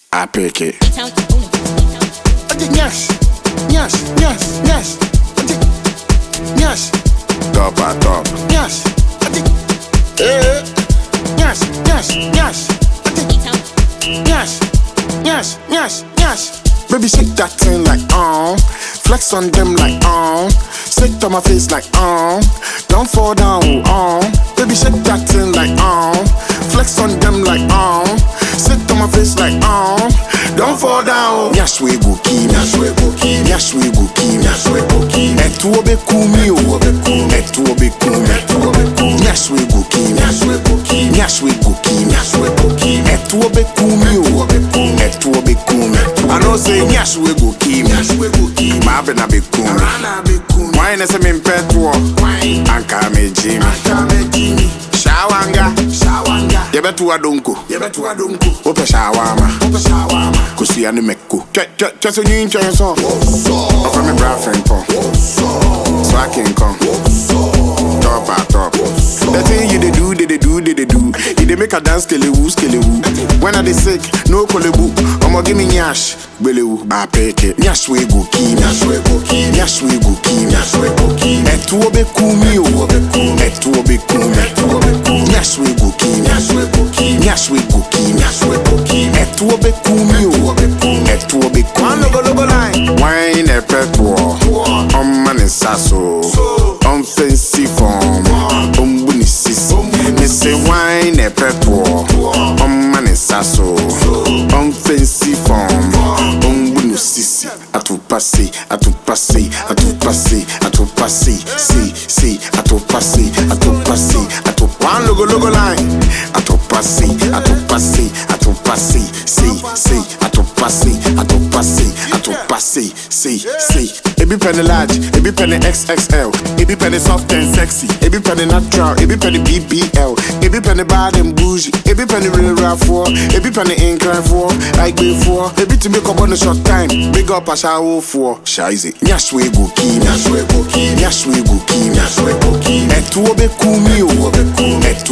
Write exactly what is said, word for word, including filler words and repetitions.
I pick it. Yes, yes, yes, yes, yes. Top at top. Yes. Eh. Yes, yes, yes. Yes, yes, yes, yes. Baby, shake that thing like um, flex on them like um, stick to my face like um, don't fall down um. Baby, shake that thing like um, flex on them like um, stick to my face like um, don't fall down. Yes, we go keep. Yes, we go keep. Yes, we go keep. Yes, we go keep. Etu obe kumi o. Etu obe kumi. Yes, we go keep. Yes, we go keep. Yes, we go keep. Yes, we go keep. Etu obe kumi o. Etu obe kumi. I know say yes, we go keep. Yes, we go keep. Ma be na be kumi. Why na se me mpetwo? Anka me Jimmy. Anka me Jimmy. Shawanga, shawanga. Yebetu adonko. Yebetu adonko. Ope shawama. Ope shawama. Kusi ane meko. Che che che so nyin che so. Offer me bra friend pon. So I can come. Top at top. The thing you they do, they they do, they they do. You they make a dance, skelewu, skelewu. When I they sick, no kolebu. Omo give me nyash, belewu. I pick it. Nyash we go keep. Nyash we go keep. Nyash we go keep. Nyash we go keep. Etu obe kumi o. Etu obe kumi. Nyash we go keep. Nyash we go keep. Nyash we go keep. Nyash we go keep. Etu obe kumi o. Etu obe kumi. One logo logo line. Wine e petwo. On man is sasso. On fancy form. On bunny sis. Me say wine e petwo. On man is sasso. On fancy form. On bunny sis. A tout passé, a tout passé, a tout passé, a tout passé. Si, si, a tout passé, a tout passé, a tout. One logo logo line. A tout passé, a tout passé, a tout passé. Si, si, a tout passé, a tout passé, a tout passé. Si, si. It be penny large, it be penny X X L, it be penny soft and sexy, it be penny natural, it be penny B B L, it be penny bad and bougie, it be penny real rough for, it be penny incline for, like before, it be to make up on a short time, big up a shower for, shizy. Nyash we go keep, nyash we go keep, nyash we go keep, nyash we go keep. Etu obe kumi o, etu